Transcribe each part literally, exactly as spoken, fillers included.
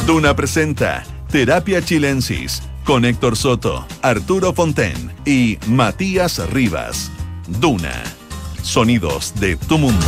Duna presenta Terapia Chilensis con Héctor Soto, Arturo Fonten y Matías Rivas. Duna. Sonidos de tu mundo.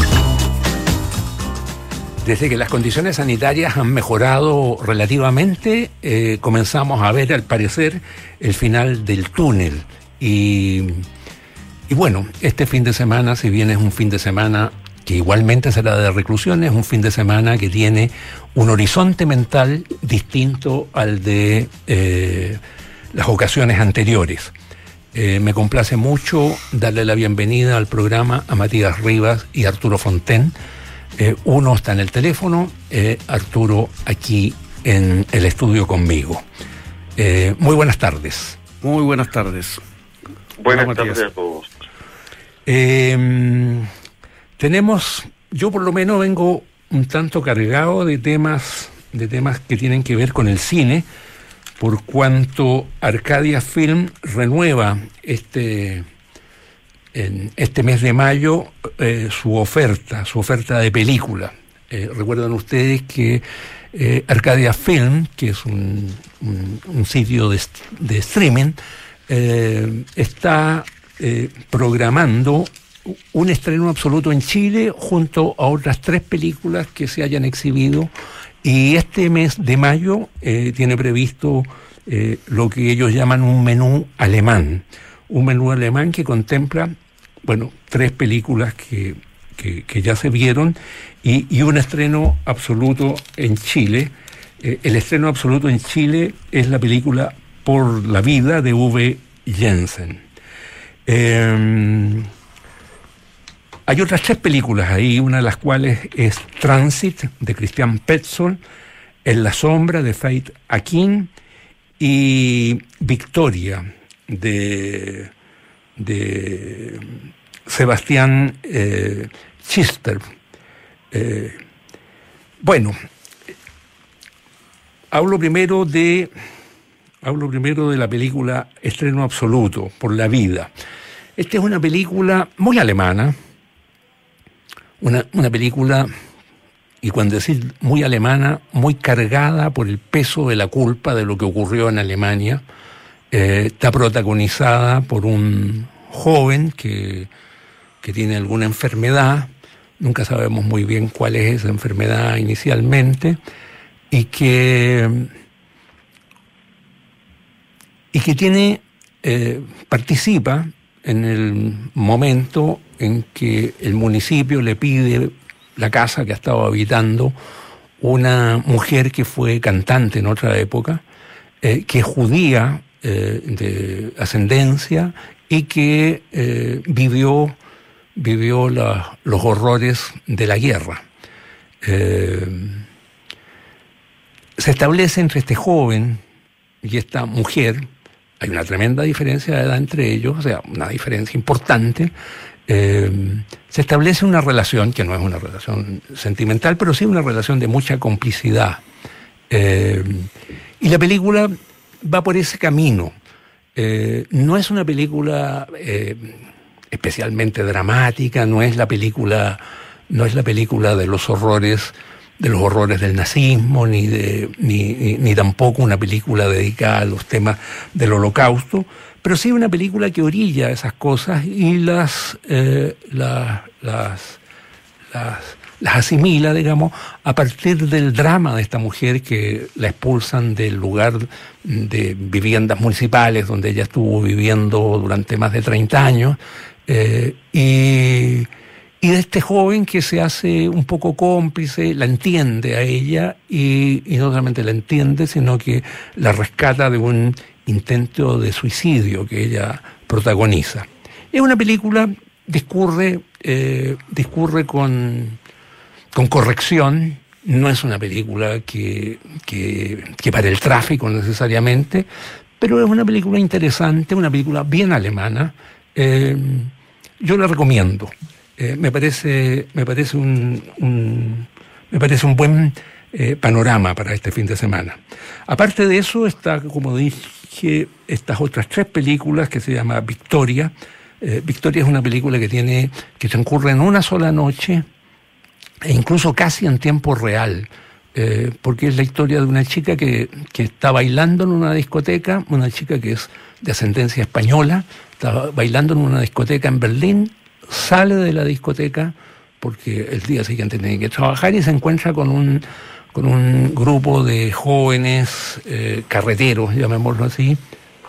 Desde que las condiciones sanitarias han mejorado relativamente, eh, comenzamos a ver, al parecer, el final del túnel. Y, y bueno, este fin de semana, si bien es un fin de semana que igualmente será de reclusión, es un fin de semana que tiene un horizonte mental distinto al de eh, las ocasiones anteriores. Eh, me complace mucho darle la bienvenida al programa a Matías Rivas y Arturo Fonten. Eh, uno está en el teléfono, eh, Arturo aquí en el estudio conmigo. Eh, muy buenas tardes. Muy buenas tardes. Buenas Hola, tardes a todos. Eh, tenemos, yo por lo menos vengo un tanto cargado de temas, de temas que tienen que ver con el cine, por cuanto Arcadia Film renueva este... en este mes de mayo eh, su oferta, su oferta de película. Eh, recuerdan ustedes que eh, Arcadia Film, que es un, un, un sitio de, de streaming, eh, está eh, programando un estreno absoluto en Chile junto a otras tres películas que se hayan exhibido, y este mes de mayo eh, tiene previsto eh, lo que ellos llaman un menú alemán, un menú alemán que contempla bueno, tres películas que, que, que ya se vieron y, y un estreno absoluto en Chile. Eh, el estreno absoluto en Chile es la película Por la vida de Uwe Jensen. Eh, hay otras tres películas ahí, una de las cuales es Transit, de Christian Petzold, En la sombra, de Faith Akin, y Victoria, de... de Sebastián eh, Chister. Eh, bueno, hablo primero de hablo primero de la película Estreno Absoluto, Por la vida. Esta es una película muy alemana, una, una película, y cuando decir muy alemana, muy cargada por el peso de la culpa de lo que ocurrió en Alemania. Eh, está protagonizada por un joven que, que tiene alguna enfermedad, nunca sabemos muy bien cuál es esa enfermedad inicialmente, y que, y que tiene, eh, participa en el momento en que el municipio le pide la casa que estaba habitando una mujer que fue cantante en otra época, eh, que es judía, Eh, de ascendencia, y que eh, vivió, vivió la, los horrores de la guerra. Eh, se establece entre este joven y esta mujer, hay una tremenda diferencia de edad entre ellos, o sea, una diferencia importante. Eh, se establece una relación que no es una relación sentimental, pero sí una relación de mucha complicidad. Eh, y la película va por ese camino. Eh, no es una película eh, especialmente dramática, no es la película, no es la película de los horrores, de los horrores del nazismo, ni de, ni, ni, ni tampoco una película dedicada a los temas del Holocausto, pero sí una película que orilla esas cosas y las, eh, las, las, las las asimila, digamos, a partir del drama de esta mujer que la expulsan del lugar de viviendas municipales donde ella estuvo viviendo durante más de treinta años, eh, y, y de este joven que se hace un poco cómplice, la entiende a ella, y, y no solamente la entiende, sino que la rescata de un intento de suicidio que ella protagoniza. Es una película, discurre, eh, discurre con... con corrección, no es una película que, que, que para el tráfico necesariamente, pero es una película interesante, una película bien alemana. Eh, yo la recomiendo. Eh, me parece, me parece un, un me parece un buen eh, panorama para este fin de semana. Aparte de eso está, como dije, estas otras tres películas que se llama Victoria. Eh, Victoria es una película que tiene que transcurre en una sola noche, e incluso casi en tiempo real. eh, porque es la historia de una chica que, que está bailando en una discoteca, una chica que es de ascendencia española, está bailando en una discoteca en Berlín, sale de la discoteca porque el día siguiente tiene que trabajar y se encuentra con un, con un grupo de jóvenes eh, carreteros, llamémoslo así,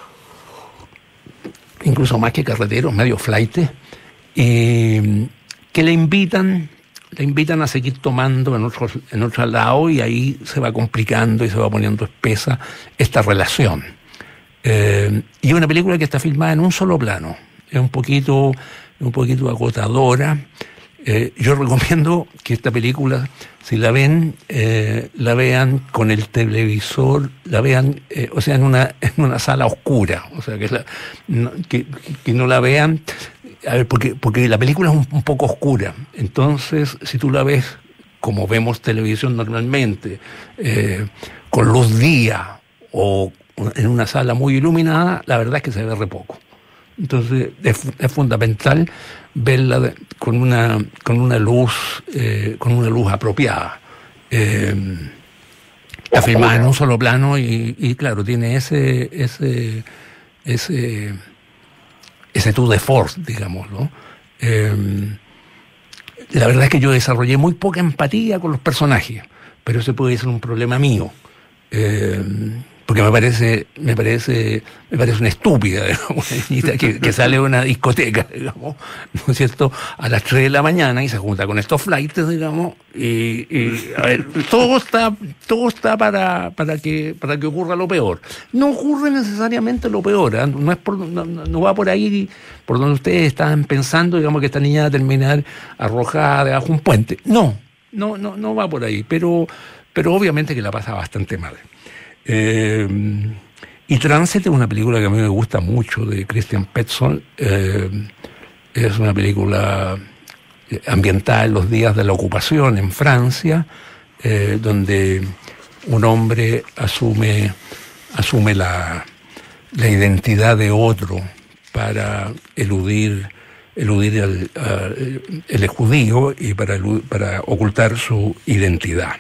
incluso más que carreteros, medio flaites, eh, que le invitan, le invitan a seguir tomando en otro, en otro lado, y ahí se va complicando y se va poniendo espesa esta relación. Eh, y es una película que está filmada en un solo plano, es un poquito, un poquito agotadora. Eh, yo recomiendo que esta película, si la ven, eh, la vean con el televisor, la vean, eh, o sea, en una, en una sala oscura, o sea, que, la, no, que, que no la vean, a ver, porque, porque la película es un, un poco oscura. Entonces, si tú la ves como vemos televisión normalmente, eh, con luz día o en una sala muy iluminada, la verdad es que se ve re poco. Entonces es, es fundamental verla de, con una con una luz eh, con una luz apropiada. Eh, está filmada en un solo plano y, y claro, tiene ese ese ese ese tour de force, digamos, ¿no? Eh, la verdad es que yo desarrollé muy poca empatía con los personajes, pero ese puede ser un problema mío. Eh, porque me parece, me parece, me parece una estúpida, digamos, una niñita que, que sale de una discoteca, digamos, ¿no es cierto?, a las tres de la mañana y se junta con estos flights, digamos, y, y a ver, todo está, todo está para, para que, para que ocurra lo peor. No ocurre necesariamente lo peor, ¿eh? no es por, no, no va por ahí, por donde ustedes estaban pensando, digamos, que esta niña va a terminar arrojada debajo de un puente. No, no, no, no va por ahí, pero, pero obviamente que la pasa bastante mal. Eh, y Transit es una película que a mí me gusta mucho, de Christian Petzold. Eh, es una película ambientada en los días de la ocupación en Francia, eh, donde un hombre asume, asume la, la identidad de otro para eludir, eludir el, uh, el judío y para, para ocultar su identidad.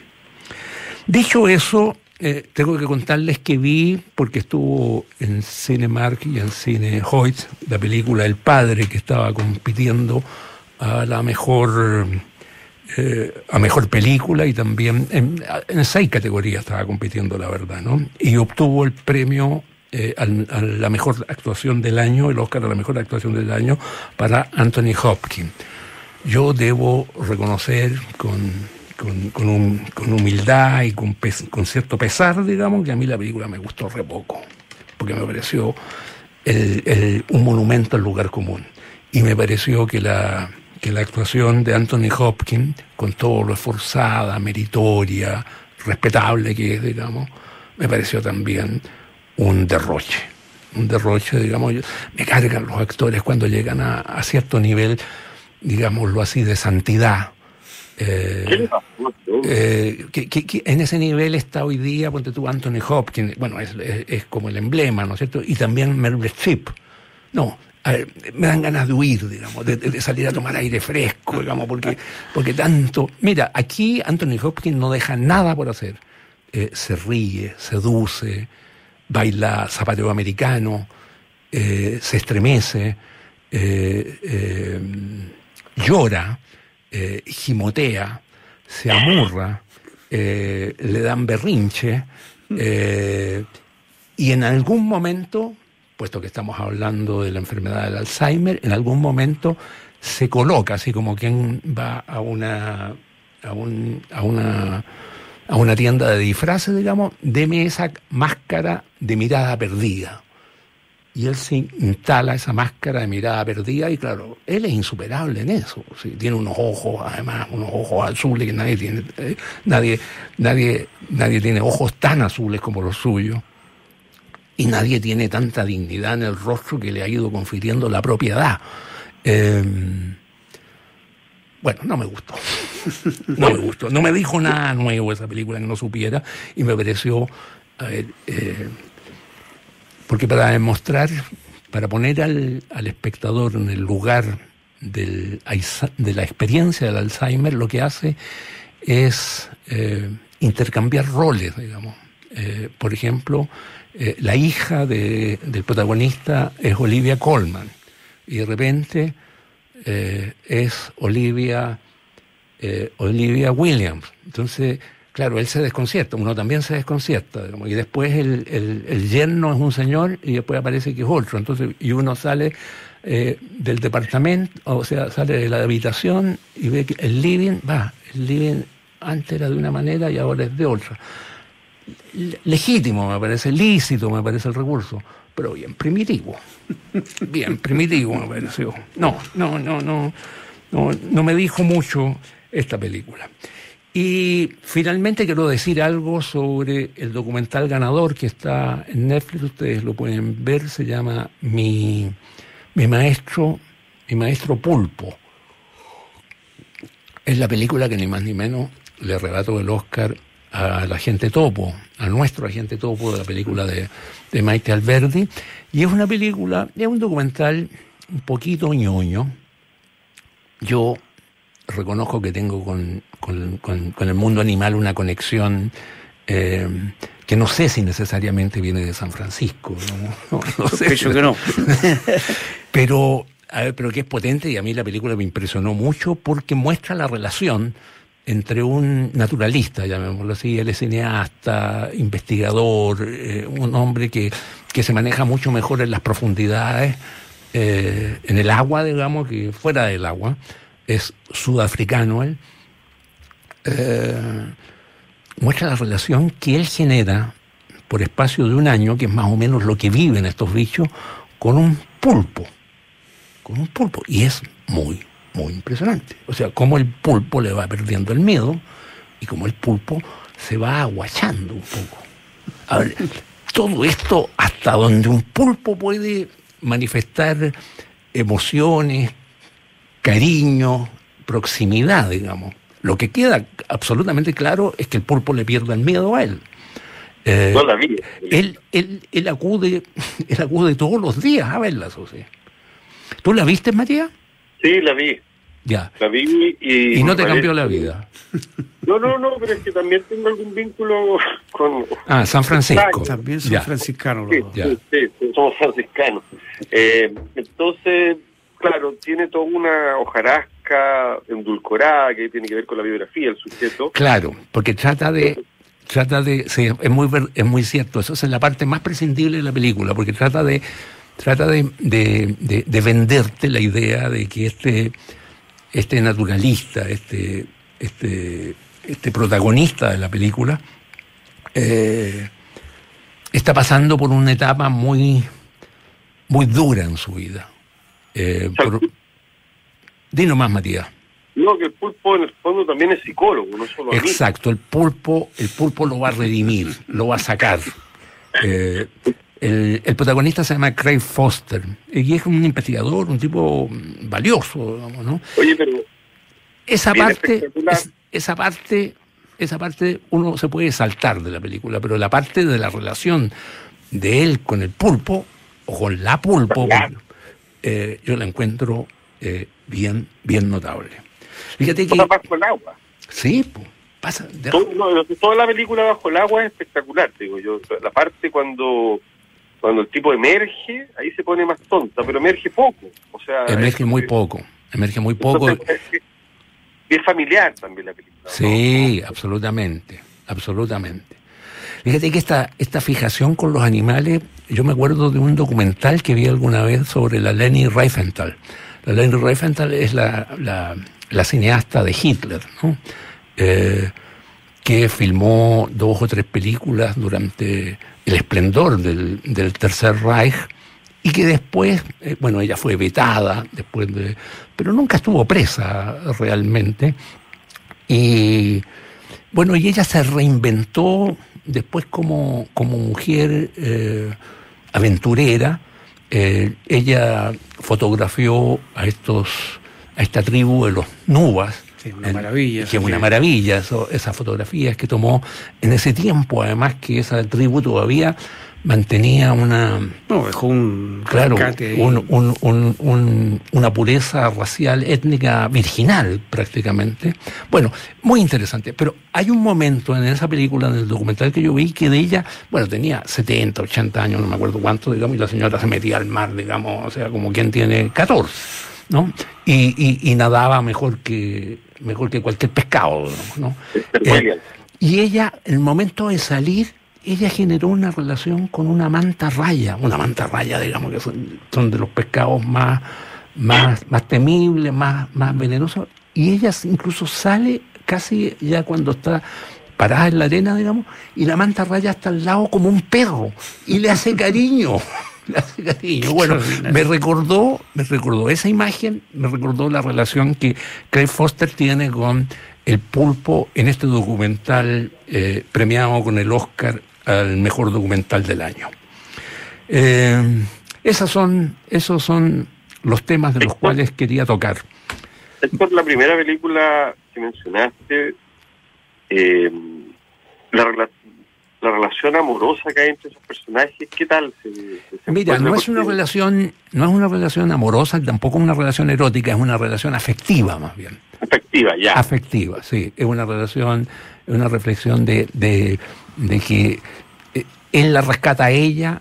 Dicho eso, Eh, tengo que contarles que vi, porque estuvo en Cinemark y en Cine Hoyt, la película El Padre, que estaba compitiendo a la mejor eh, a mejor película, y también en, en seis categorías estaba compitiendo, la verdad, ¿no? Y obtuvo el premio eh, a, a la mejor actuación del año, el Oscar a la mejor actuación del año, para Anthony Hopkins. Yo debo reconocer con Con, con, un, con humildad y con, pes, con cierto pesar, digamos, que a mí la película me gustó re poco, porque me pareció el, el, un monumento al lugar común. Y me pareció que la, que la actuación de Anthony Hopkins, con todo lo esforzada, meritoria, respetable que es, digamos, me pareció también un derroche. Un derroche, digamos, yo, me cargan los actores cuando llegan a, a cierto nivel, digámoslo así, de santidad. Eh, eh, que, que, que en ese nivel está hoy día, ponte tú, Anthony Hopkins, bueno, es, es, es como el emblema, ¿no es cierto? Y también Meryl Streep. No, a ver, me dan ganas de huir, digamos, de, de salir a tomar aire fresco, digamos, porque, porque tanto... Mira, aquí Anthony Hopkins no deja nada por hacer. Eh, se ríe, seduce, baila zapateo americano, eh, se estremece, eh, eh, llora, Eh, gimotea, se amurra, eh, le dan berrinche, eh, y en algún momento, puesto que estamos hablando de la enfermedad del Alzheimer, en algún momento se coloca, así como quien va a una a, un, a una a una tienda de disfraces, digamos, deme esa máscara de mirada perdida. Y él se instala esa máscara de mirada perdida, y claro, él es insuperable en eso. Sí, tiene unos ojos, además, unos ojos azules que nadie tiene, eh, nadie, nadie, nadie tiene ojos tan azules como los suyos. Y nadie tiene tanta dignidad en el rostro que le ha ido confiriendo la propiedad. Eh, bueno, no me gustó. No me gustó. No me dijo nada nuevo esa película que no supiera, y me pareció, a ver, eh, porque para demostrar, para poner al, al espectador en el lugar del, de la experiencia del Alzheimer, lo que hace es, eh, intercambiar roles, digamos. Eh, por ejemplo, eh, la hija de, del protagonista es Olivia Colman y de repente eh, es Olivia, eh, Olivia Williams. Entonces, claro, él se desconcierta, uno también se desconcierta, digamos, y después el, el, el yerno es un señor y después aparece que es otro. Entonces, y uno sale eh, del departamento, o sea, sale de la habitación y ve que el living, va, el living antes era de una manera y ahora es de otra. Legítimo me parece, lícito me parece el recurso, pero bien primitivo. Bien primitivo me pareció. No, no, no, no, no, no me dijo mucho esta película. Y finalmente quiero decir algo sobre el documental ganador que está en Netflix, ustedes lo pueden ver, se llama Mi, mi maestro, mi maestro Pulpo. Es la película que ni más ni menos le arrebató el Oscar al agente Topo, a nuestro agente Topo de la película de, de Maite Alberdi, y es una película, es un documental un poquito ñoño. Yo reconozco que tengo con, con, con, con el mundo animal una conexión eh, que no sé si necesariamente viene de San Francisco, no, no, no sé. Yo que no. pero, a ver, pero que es potente, y a mí la película me impresionó mucho porque muestra la relación entre un naturalista, llamémoslo así, él es cineasta, investigador, eh, un hombre que, que se maneja mucho mejor en las profundidades, eh, en el agua, digamos, que fuera del agua. Es sudafricano él. Eh, muestra la relación que él genera por espacio de un año, que es más o menos lo que viven estos bichos, con un pulpo. Con un pulpo. Y es muy muy impresionante. O sea, cómo el pulpo le va perdiendo el miedo y cómo el pulpo se va aguachando un poco. A ver, todo esto hasta donde un pulpo puede manifestar emociones, cariño, proximidad, digamos. Lo que queda absolutamente claro es que el pulpo le pierde el miedo a él. Eh, no la vi. Él, él, él, acude, él acude todos los días a verla, o sea. ¿Tú la viste, Matías? Sí, la vi. Ya. La vi y... Y no te parece... cambió la vida. No, no, no, pero es que también tengo algún vínculo con... Ah, San Francisco. También son ya. franciscanos. Sí, ya. sí, sí, sí, somos franciscanos. Eh, entonces, claro, tiene toda una hojarasca endulcorada que tiene que ver con la biografía del sujeto. Claro, porque trata de... trata de sí, es muy es muy cierto, eso es la parte más prescindible de la película, porque trata de trata de, de, de, de venderte la idea de que este este naturalista, este este este protagonista de la película eh, está pasando por una etapa muy muy dura en su vida. Eh, por... Dino más, Matías. No, que el pulpo en el fondo también es psicólogo, no solo amigo. Exacto, el pulpo, el pulpo lo va a redimir, lo va a sacar. Eh, el, el protagonista se llama Craig Foster y es un investigador, un tipo valioso, digamos, ¿no? Oye, pero esa parte, es, esa parte, esa parte uno se puede saltar de la película, pero la parte de la relación de él con el pulpo o con la pulpo, eh, yo la encuentro eh, bien, bien notable. Fíjate que... Pasa bajo el agua. Sí, pues, pasa... De... Todo, no, toda la película bajo el agua es espectacular, digo yo. La parte cuando cuando el tipo emerge, ahí se pone más tonta, pero emerge poco. O sea, emerge es, muy poco, emerge muy poco. Entonces, es, es familiar también la película. Sí, ¿no? absolutamente, absolutamente. Fíjate que esta, esta fijación con los animales, yo me acuerdo de un documental que vi alguna vez sobre la Leni Riefenstahl. La Leni Riefenstahl es la... la la cineasta de Hitler, ¿no? Eh, que filmó dos o tres películas durante el esplendor del, del Tercer Reich y que después, eh, bueno, ella fue vetada después de, pero nunca estuvo presa realmente. Y bueno, y ella se reinventó después como, como mujer eh, aventurera. Eh, ella fotografió a estos a esta tribu de los Nubas. Sí, una maravilla. Que es una maravilla, eso, esas fotografías que tomó en ese tiempo, además que esa tribu todavía mantenía una... No, dejó un claro, rescate ahí. un, un, un, un, una pureza racial, étnica, virginal prácticamente. Bueno, muy interesante, pero hay un momento en esa película, en el documental que yo vi, que de ella, bueno, tenía setenta, ochenta años, no me acuerdo cuánto, digamos, y la señora se metía al mar, digamos, o sea, como quien tiene catorce, ¿no? Y, y, y nadaba mejor que, mejor que cualquier pescado, ¿no? Eh, y ella, en el momento de salir, ella generó una relación con una manta raya, una manta raya, digamos, que son, son de los pescados más, más, más temibles, más, más venenosos, y ella incluso sale casi ya cuando está parada en la arena, digamos, y la manta raya está al lado como un perro, y le hace cariño, le hace cariño. Bueno, me recordó, me recordó esa imagen, me recordó la relación que Craig Foster tiene con el pulpo en este documental eh, premiado con el Oscar al mejor documental del año. Eh, esas son, esos son los temas de los Héctor, cuales quería tocar. Héctor, la primera película que mencionaste, eh, la, la relación amorosa que hay entre esos personajes, ¿qué tal? Se, se Mira, no es una relación, no es una relación amorosa, tampoco una relación erótica, es una relación afectiva más bien. Afectiva, ya. Afectiva, sí. Es una relación, es una reflexión de, de, de que él la rescata a ella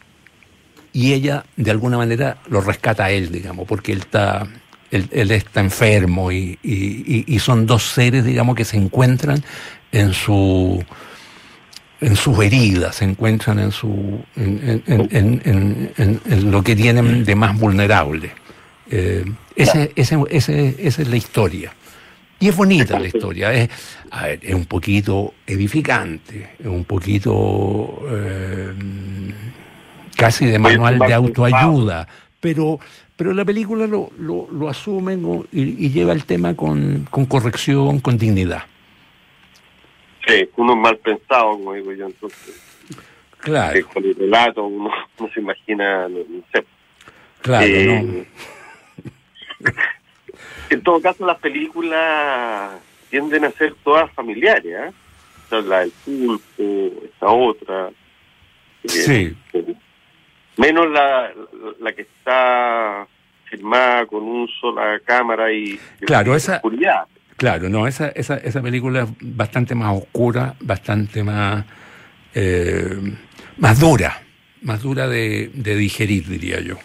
y ella de alguna manera lo rescata a él, digamos, porque él está, él, él está enfermo y, y, y son dos seres, digamos, que se encuentran en su en sus heridas, se encuentran en su en, en, en, en, en, en lo que tienen de más vulnerable. Eh, ese, ese, ese, esa es la historia. Y es bonita la historia, es, a ver, es un poquito edificante, es un poquito eh, casi de manual de autoayuda, pero pero la película lo, lo, lo asume y, y lleva el tema con, con corrección, con dignidad. Sí, uno es mal pensado, como digo yo, entonces. Claro. Que con el relato uno no se imagina, no, no sé. Claro, eh, no. En todo caso, las películas tienden a ser todas familiares, ¿eh? O sea, la del pulpo, esta otra. Sí. Eh, menos la, la que está filmada con un sola cámara y, claro, y esa, oscuridad. Claro, no, esa, esa, esa película es bastante más oscura, bastante más, eh, más dura, más dura de, de digerir, diría yo.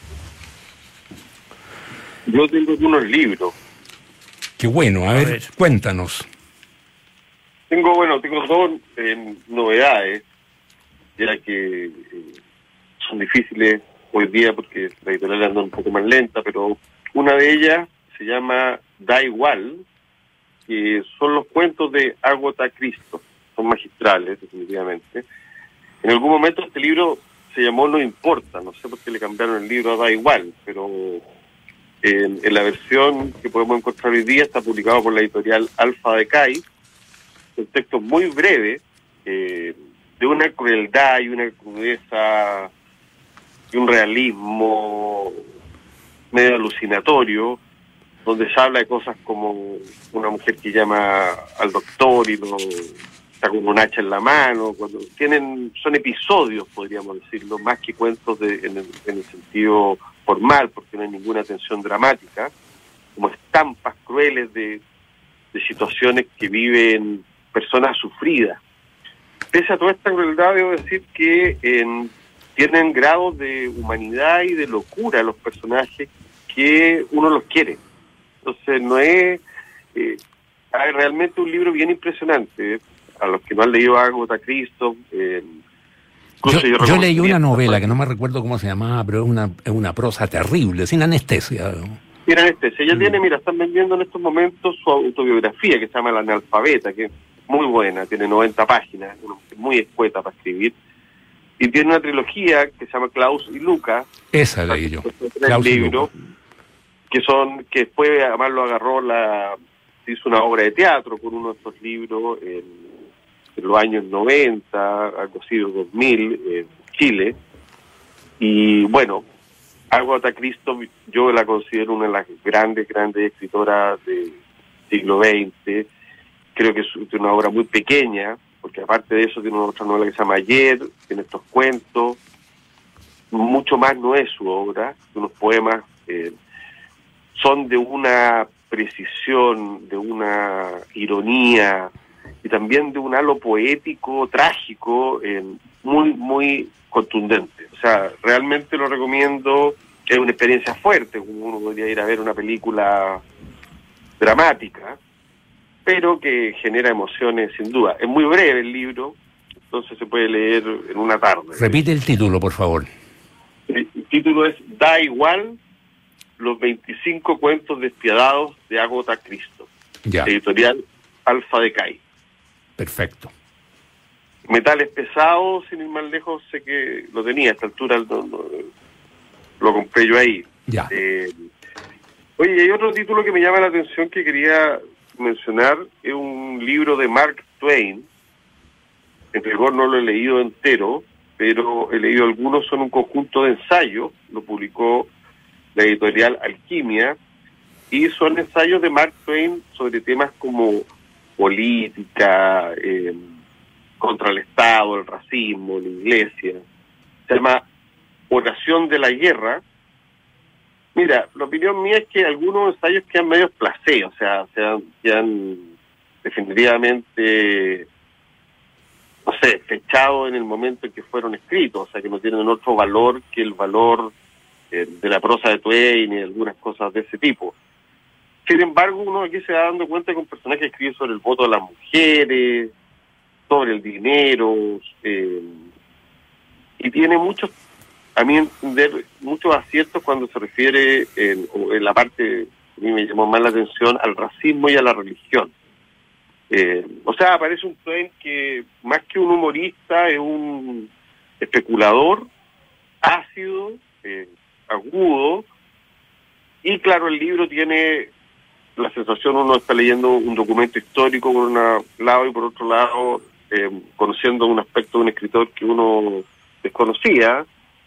Yo tengo algunos libros. Qué bueno, a, a ver, ver, cuéntanos. Tengo, bueno, tengo dos eh, novedades, ya que eh, son difíciles hoy día porque la editorial anda un poco más lenta, pero una de ellas se llama Da Igual, que son los cuentos de Agatha Christie, son magistrales, definitivamente. En algún momento este libro se llamó No Importa, no sé por qué le cambiaron el libro a Da Igual, pero en, en la versión que podemos encontrar hoy día está publicado por la editorial Alfa Decay, un texto muy breve, eh, de una crueldad y una crudeza y un realismo medio alucinatorio, donde se habla de cosas como una mujer que llama al doctor y lo está con un hacha en la mano, cuando tienen, son episodios, podríamos decirlo, más que cuentos de, en, el, en el sentido formal, porque no hay ninguna tensión dramática, como estampas crueles de, de situaciones que viven personas sufridas. Pese a toda esta crueldad, debo decir que en, tienen grados de humanidad y de locura los personajes que uno los quiere. Entonces no es eh, hay realmente un libro bien impresionante, ¿eh? A los que no han leído Agatha Christie. Eh, yo, yo, yo leí una novela que no me recuerdo cómo se llamaba, pero es una, es una prosa terrible, sin anestesia. Sin anestesia. Ella mm. tiene, mira, están vendiendo en estos momentos su autobiografía que se llama La Analfabeta, que es muy buena, tiene noventa páginas, muy escueta para escribir. Y tiene una trilogía que se llama Klaus y Luca. Esa leí yo. Klaus y Luca. Que son, que después además lo agarró la, hizo una obra de teatro con uno de estos libros en, en los años noventa, algo así, dos mil, en Chile. Y bueno, Agatha Christie yo la considero una de las grandes, grandes escritoras del siglo veinte. Creo que es una obra muy pequeña, porque aparte de eso tiene otra novela que se llama Ayer, tiene estos cuentos. Mucho más no es su obra, unos poemas eh, son de una precisión, de una ironía y también de un halo poético, trágico, eh, muy, muy contundente. O sea, realmente lo recomiendo, es una experiencia fuerte, como uno podría ir a ver una película dramática, pero que genera emociones sin duda. Es muy breve el libro, entonces se puede leer en una tarde. Repite el título, por favor. El título es Da igual, los veinticinco cuentos despiadados de Agatha Christie. Ya. Editorial Alfa Decay. Perfecto. Metales pesados, sin ir más lejos, sé que lo tenía a esta altura, lo, lo, lo compré yo ahí. Ya. Eh, oye, hay otro título que me llama la atención que quería mencionar, es un libro de Mark Twain. En rigor no lo he leído entero, pero he leído algunos, son un conjunto de ensayos, lo publicó la editorial Alquimia, y son ensayos de Mark Twain sobre temas como política, eh, contra el Estado, el racismo, la iglesia. Se llama Oración de la Guerra. Mira, la opinión mía es que algunos ensayos quedan medio placé, o sea, sean, quedan definitivamente, no sé, fechados en el momento en que fueron escritos, o sea, que no tienen otro valor que el valor eh, de la prosa de Twain y algunas cosas de ese tipo. Sin embargo, uno aquí se va dando cuenta que un personaje escribe sobre el voto de las mujeres, sobre el dinero, eh, y tiene muchos, a mí entender, muchos aciertos cuando se refiere en, en la parte, a mí me llamó más la atención, al racismo y a la religión. Eh, o sea, aparece un Twain que más que un humorista es un especulador ácido, eh, agudo, y claro, el libro tiene la sensación, uno está leyendo un documento histórico por un lado y por otro lado eh, conociendo un aspecto de un escritor que uno desconocía,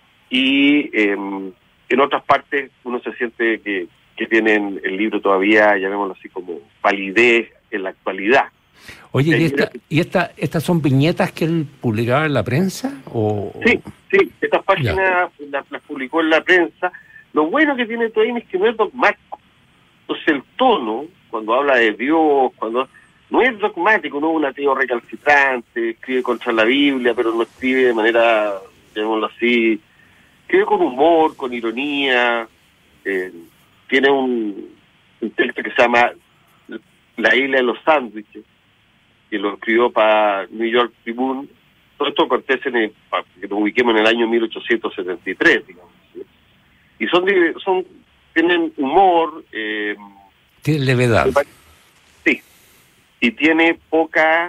y eh, en otras partes uno se siente que, que tienen el libro todavía, llamémoslo así, como validez en la actualidad. Oye, ¿y, esta, ¿y esta, estas son viñetas que él publicaba en la prensa? O... Sí, sí, estas páginas las, las publicó en la prensa. Lo bueno que tiene Twain es que no es dogmático. Entonces el tono, cuando habla de Dios, cuando no es dogmático, no es un ateo recalcitrante, escribe contra la Biblia, pero no escribe de manera, llamémoslo así, escribe con humor, con ironía. Eh, tiene un, un texto que se llama La isla de los sándwiches, que lo escribió para New York Tribune. Todo esto acontece en el, para que nos ubiquemos en el año mil ochocientos setenta y tres, digamos. ¿Sí? Y son, son tienen humor. Eh, tiene levedad. Sí. Y tiene poca,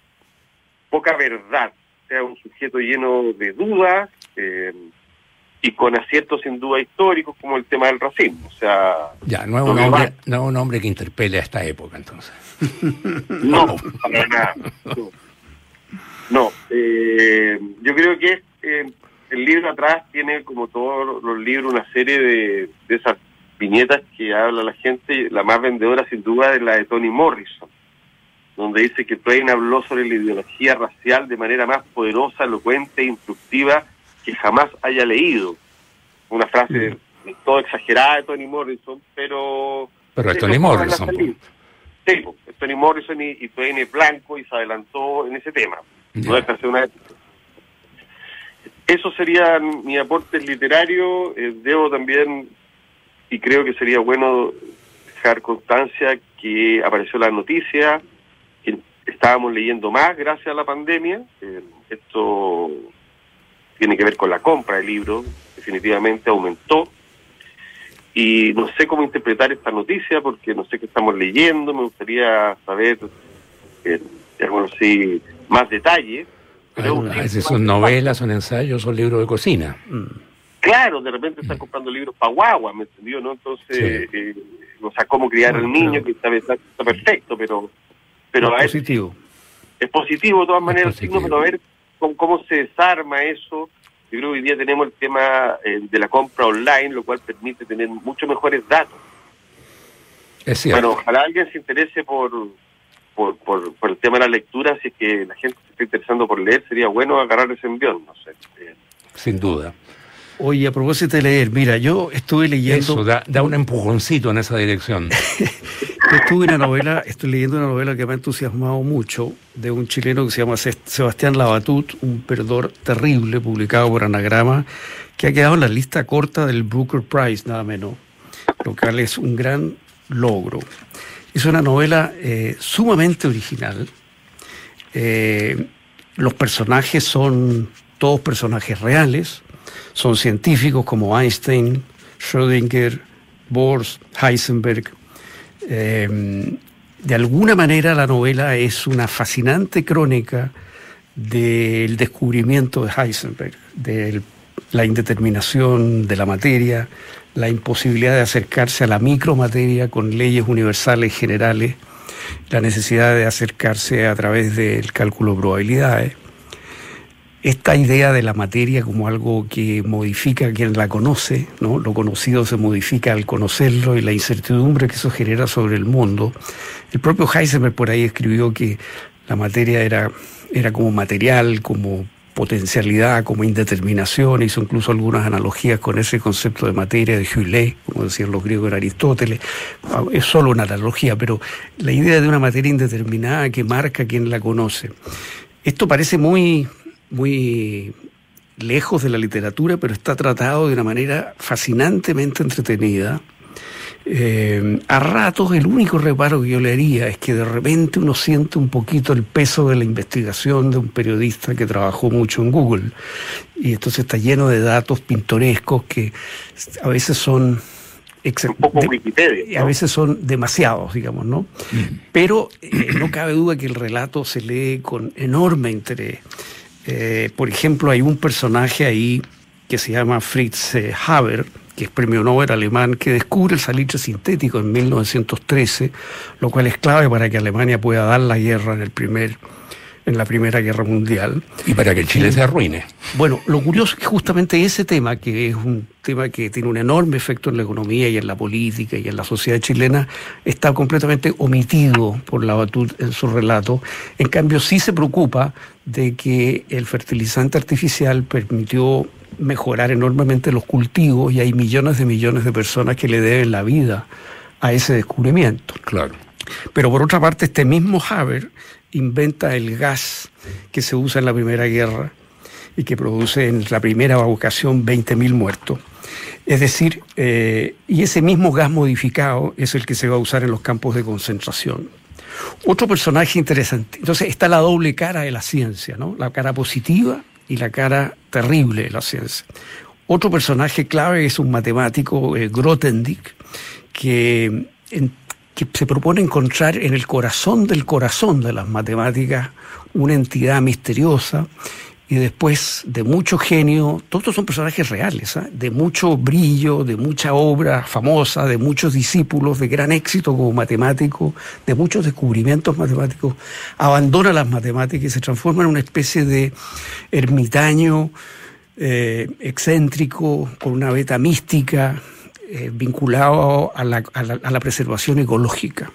poca verdad. O sea, un sujeto lleno de dudas, eh, y con aciertos sin duda históricos, como el tema del racismo. O sea, ya, no es un hombre, no es un hombre que interpele a esta época, entonces. No, para nada. No, no eh, yo creo que eh, el libro atrás tiene, como todos los libros, una serie de, de esas viñetas que habla la gente. La más vendedora sin duda es la de Toni Morrison, donde dice que Twain habló sobre la ideología racial de manera más poderosa, elocuente e instructiva que jamás haya leído. Una frase mm. todo exagerada de Toni Morrison, pero... Pero es Toni Morrison. Sí, es Toni Morrison y, y Twain es blanco y se adelantó en ese tema. Yeah. No deja de ser una época. Eso sería mi aporte literario. Eh, debo también, y creo que sería bueno dejar constancia, que apareció la noticia, que estábamos leyendo más gracias a la pandemia. Eh, esto tiene que ver con la compra de libros, definitivamente aumentó. Y no sé cómo interpretar esta noticia, porque no sé qué estamos leyendo. Me gustaría saber, eh, bueno, sí, más detalles. Pero a veces son novelas, son ensayos, son libros de cocina. Mm. Claro, de repente están comprando libros para guagua, ¿me entendió? ¿No? Entonces, sí. eh, o sea, cómo criar al niño, claro. Que está, está, está perfecto, pero... pero es positivo. Es positivo de todas maneras, signo, pero a ver cómo, cómo se desarma eso. Yo creo que hoy día tenemos el tema eh, de la compra online, lo cual permite tener mucho mejores datos. Es cierto. Bueno, ojalá alguien se interese por, por, por, por el tema de la lectura, si es que la gente se está interesando por leer, sería bueno agarrar ese envión, no sé. Eh. Sin duda. Oye, a propósito de leer, mira, yo estuve leyendo... Eso, da, da un empujoncito en esa dirección. Yo estuve una novela, estoy leyendo una novela que me ha entusiasmado mucho, de un chileno que se llama Sebastián Labatut, un perdedor terrible, publicado por Anagrama, que ha quedado en la lista corta del Booker Prize, nada menos, lo cual es un gran logro. Es una novela eh, sumamente original. Eh, los personajes son todos personajes reales, son científicos como Einstein, Schrödinger, Bohr, Heisenberg. Eh, de alguna manera la novela es una fascinante crónica del descubrimiento de Heisenberg, de la indeterminación de la materia, la imposibilidad de acercarse a la micromateria con leyes universales generales, la necesidad de acercarse a través del cálculo de probabilidades. Esta idea de la materia como algo que modifica a quien la conoce, ¿no? Lo conocido se modifica al conocerlo y la incertidumbre que eso genera sobre el mundo. El propio Heisenberg por ahí escribió que la materia era, era como material, como potencialidad, como indeterminación, hizo incluso algunas analogías con ese concepto de materia de Huylé, como decían los griegos en Aristóteles. Es solo una analogía, pero la idea de una materia indeterminada que marca a quien la conoce. Esto parece muy... muy lejos de la literatura, pero está tratado de una manera fascinantemente entretenida. Eh, a ratos el único reparo que yo le haría es que de repente uno siente un poquito el peso de la investigación de un periodista que trabajó mucho en Google, y entonces está lleno de datos pintorescos que a veces son un poco de, Wikipedia, ¿no? A veces son demasiados, digamos, ¿no? Mm. Pero eh, no cabe duda que el relato se lee con enorme interés. Eh, por ejemplo, hay un personaje ahí que se llama Fritz eh, Haber, que es premio Nobel alemán, que descubre el salitre sintético en mil novecientos trece, lo cual es clave para que Alemania pueda dar la guerra en el primer, en la Primera Guerra Mundial. Y para que Chile se arruine. Bueno, lo curioso es que justamente ese tema, que es un tema que tiene un enorme efecto en la economía y en la política y en la sociedad chilena, está completamente omitido por Labatut en su relato. En cambio, sí se preocupa de que el fertilizante artificial permitió mejorar enormemente los cultivos y hay millones de millones de personas que le deben la vida a ese descubrimiento. Claro. Pero por otra parte, este mismo Haber inventa el gas que se usa en la Primera Guerra y que produce en la primera ocasión veinte mil muertos. Es decir, eh, y ese mismo gas modificado es el que se va a usar en los campos de concentración. Otro personaje interesante. Entonces está la doble cara de la ciencia, ¿no? La cara positiva y la cara terrible de la ciencia. Otro personaje clave es un matemático, eh, Grothendieck, que, en, que se propone encontrar en el corazón del corazón de las matemáticas una entidad misteriosa y después de mucho genio. Todos son personajes reales, ¿eh? De mucho brillo, de mucha obra famosa, de muchos discípulos, de gran éxito como matemático, de muchos descubrimientos matemáticos. Abandona las matemáticas y se transforma en una especie de ermitaño eh, excéntrico, con una beta mística, eh, vinculado a la, a, la, a la preservación ecológica.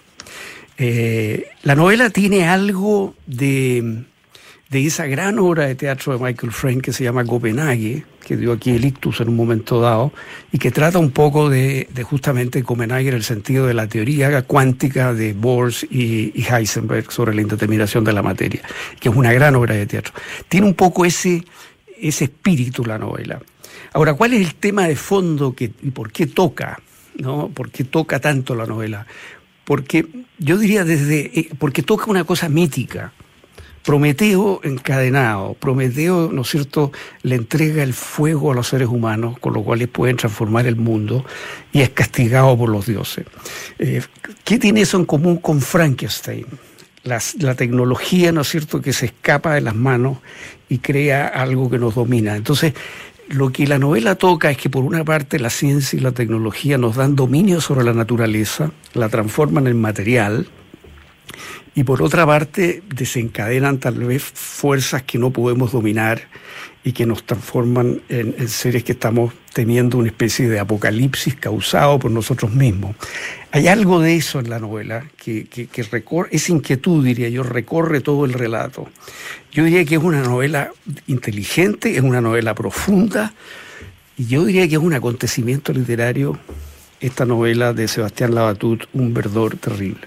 Eh, la novela tiene algo de... de esa gran obra de teatro de Michael Frayn que se llama Copenhague, que dio aquí el ictus en un momento dado, y que trata un poco de, de justamente Copenhague en el sentido de la teoría cuántica de Bohr y, y Heisenberg sobre la indeterminación de la materia, que es una gran obra de teatro. Tiene un poco ese, ese espíritu la novela. Ahora, ¿cuál es el tema de fondo que, y por qué toca, ¿no? ¿Por qué toca tanto la novela? Porque yo diría desde... porque toca una cosa mítica. Prometeo encadenado, Prometeo, ¿no es cierto?, le entrega el fuego a los seres humanos, con lo cual pueden transformar el mundo, y es castigado por los dioses. Eh, ¿Qué tiene eso en común con Frankenstein? Las, la tecnología, ¿no es cierto?, que se escapa de las manos y crea algo que nos domina. Entonces, lo que la novela toca es que por una parte la ciencia y la tecnología nos dan dominio sobre la naturaleza, la transforman en material, y por otra parte desencadenan tal vez fuerzas que no podemos dominar y que nos transforman en, en seres que estamos temiendo una especie de apocalipsis causado por nosotros mismos. Hay algo de eso en la novela, que, que, que recorre, esa inquietud, diría yo, recorre todo el relato. Yo diría que es una novela inteligente, es una novela profunda, y yo diría que es un acontecimiento literario, esta novela de Sebastián Labatut, Un verdor terrible.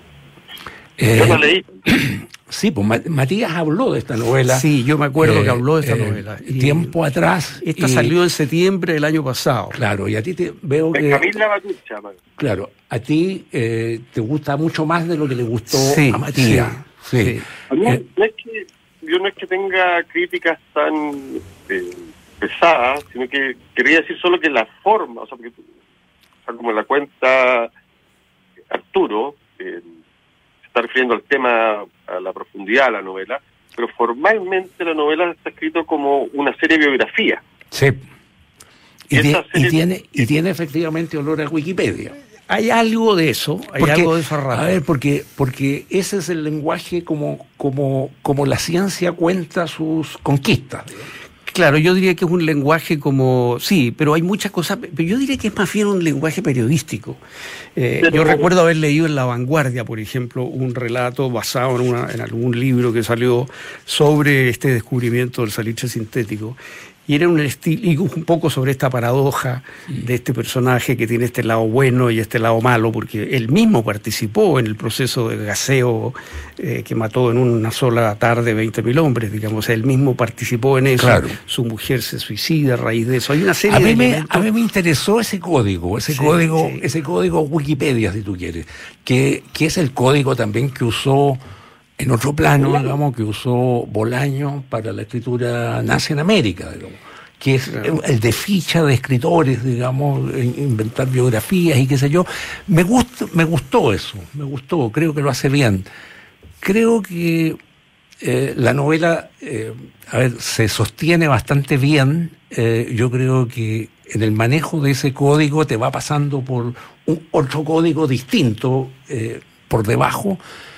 Eh, yo la leí. Sí, pues Matías habló de esta novela. Sí, yo me acuerdo eh, que habló de esta eh, novela. Y tiempo atrás. Esta y, salió en septiembre del año pasado. Claro, y a ti te veo que... Benjamín Labatut, chaval. Claro, a ti eh, te gusta mucho más de lo que le gustó sí, a Matías. Sí. sí. sí. No, no es que, yo no es que tenga críticas tan eh, pesadas, sino que quería decir solo que la forma, o sea, porque, o sea como la cuenta Arturo... Eh, está refiriendo al tema, a la profundidad de la novela, pero formalmente la novela está escrito como una serie de biografía. Sí. Y, y, tiene, y, tiene, y tiene efectivamente olor a Wikipedia. Hay algo de eso, hay porque, algo de eso raro. A ver, porque, porque ese es el lenguaje como, como, como la ciencia cuenta sus conquistas. Claro, yo diría que es un lenguaje como... Sí, pero hay muchas cosas... Pero yo diría que es más bien un lenguaje periodístico. Eh, yo recuerdo haber leído en La Vanguardia, por ejemplo, un relato basado en, una, en algún libro que salió sobre este descubrimiento del salitre sintético. Y era un estilo, un poco sobre esta paradoja de este personaje que tiene este lado bueno y este lado malo, porque él mismo participó en el proceso de gaseo eh, que mató en una sola tarde veinte mil hombres, digamos. Él mismo participó en eso. Claro. Su mujer se suicida a raíz de eso. Hay una serie a mí de me, elementos... A mí me interesó ese código, ese sí, código, sí. ese código Wikipedia, si tú quieres, que, que es el código también que usó... En otro plano, digamos, que usó Bolaño para la escritura nazi en América, digamos, que es claro. el de ficha de escritores, digamos, inventar biografías y qué sé yo. Me gustó, me gustó eso, me gustó, creo que lo hace bien. Creo que eh, la novela, eh, a ver, se sostiene bastante bien. Eh, yo creo que en el manejo de ese código te va pasando por un otro código distinto eh, por debajo.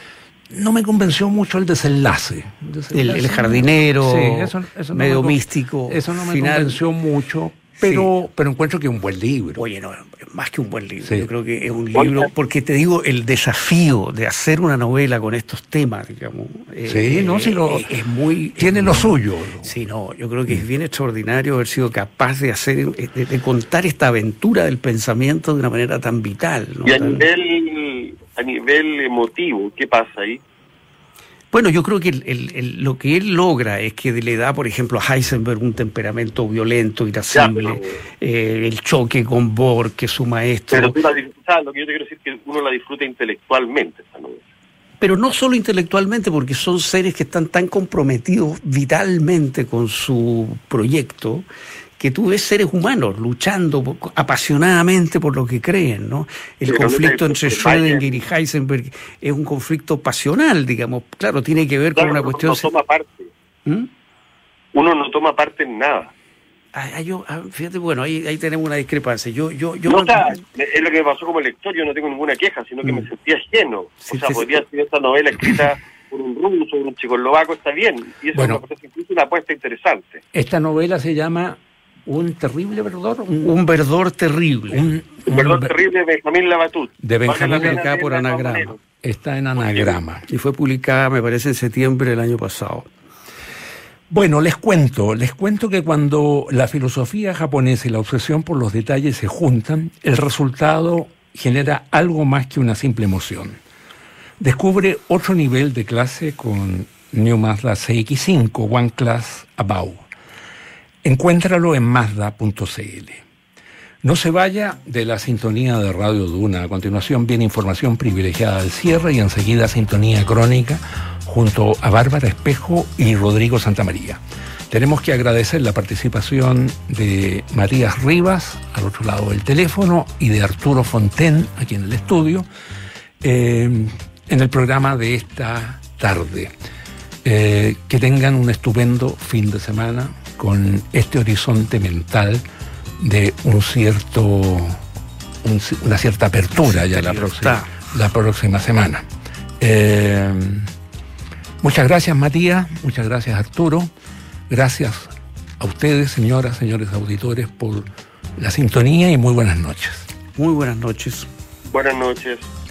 No me convenció mucho el desenlace. desenlace el, el jardinero, sí, eso, eso medio no me, místico. Eso no me final. convenció mucho, pero, sí. pero encuentro que es un buen libro. Oye, no, más que un buen libro. Sí. Yo creo que es un libro, porque te digo, el desafío de hacer una novela con estos temas, digamos. Sí, eh, no, si lo, es, es muy... Tiene es lo muy, suyo. Sí, no, yo creo que es bien extraordinario haber sido capaz de hacer, de, de contar esta aventura del pensamiento de una manera tan vital, ¿no? Y a tan... nivel, a nivel emotivo, ¿qué pasa ahí? Bueno, yo creo que el, el, el, lo que él logra es que le da, por ejemplo, a Heisenberg un temperamento violento, irascible, ya, pero, eh, el choque con Bohr, que es su maestro. Pero tú la disfrutas, lo que yo te quiero decir es que uno la disfruta intelectualmente, esta novela. Pero no solo intelectualmente, porque son seres que están tan comprometidos vitalmente con su proyecto, que tú ves seres humanos luchando apasionadamente por lo que creen, ¿no? El Pero conflicto entre Schrödinger y Heisenberg es un conflicto pasional, digamos. Claro, tiene que ver claro, con una cuestión... Uno no toma parte. ¿Mm? Uno no toma parte en nada. Ah, yo, ah, fíjate, bueno, ahí, ahí tenemos una discrepancia. Yo, yo, yo no, no... Está, es lo que me pasó como lector, yo no tengo ninguna queja, sino que mm. me sentía ajeno. Sí, o sea, sí, podría sí. ser esta novela escrita por un ruso, por un checoslovaco, está bien. Y eso bueno, es incluso una apuesta interesante. Esta novela se llama... ¿Un terrible verdor? Un, un verdor terrible. Un, un verdor un, terrible de Benjamín Labatut. De Benjamín publicada por Anagrama. Está en Anagrama. Y fue publicada, me parece, en septiembre del año pasado. Bueno, les cuento, les cuento que cuando la filosofía japonesa y la obsesión por los detalles se juntan, el resultado genera algo más que una simple emoción. Descubre otro nivel de clase con New Mazda C X cinco, One Class Above. Encuéntralo en Mazda punto c l. No se vaya de la sintonía de Radio Duna. A continuación viene información privilegiada al cierre y enseguida sintonía crónica junto a Bárbara Espejo y Rodrigo Santamaría. Tenemos que agradecer la participación de Matías Rivas al otro lado del teléfono y de Arturo Fonten aquí en el estudio eh, en el programa de esta tarde. Eh, que tengan un estupendo fin de semana con este horizonte mental de un cierto un, una cierta apertura ya la próxima, la próxima semana. Eh, muchas gracias, Matías, muchas gracias, Arturo, gracias a ustedes, señoras, señores auditores, por la sintonía y muy buenas noches. Muy buenas noches. Buenas noches.